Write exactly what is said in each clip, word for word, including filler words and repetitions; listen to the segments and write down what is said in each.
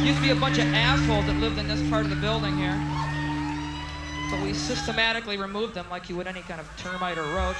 Used to be a bunch of assholes that lived in this part of the building here. But we systematically removed them like you would any kind of termite or roach.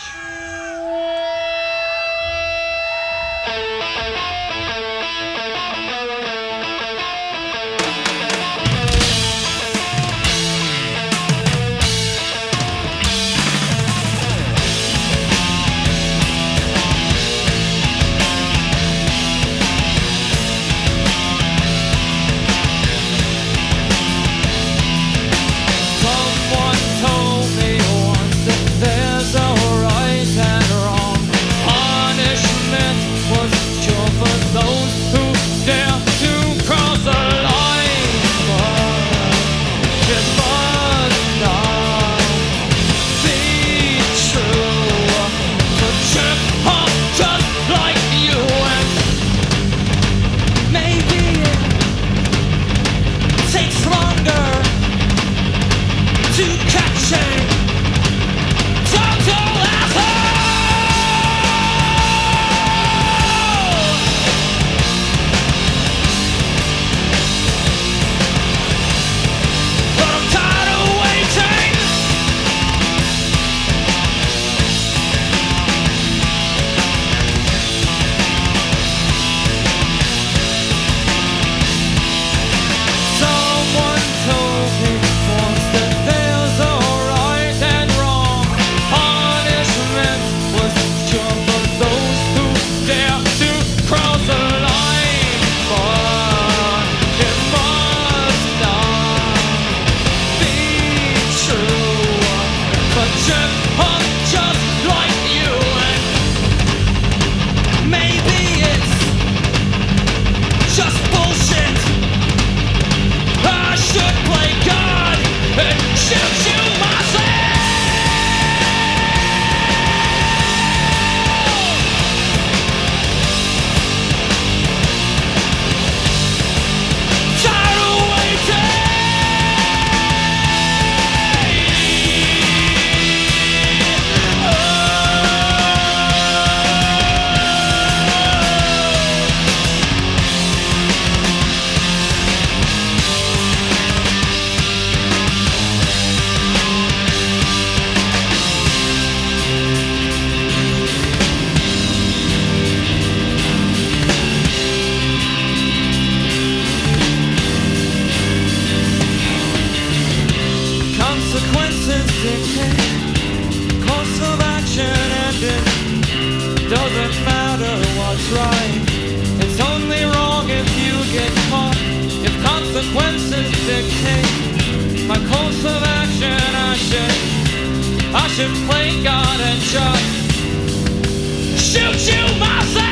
Course of action ending. Doesn't matter what's right. It's only wrong if you get caught. If consequences dictate my course of action, I should I should play God and just shoot you myself.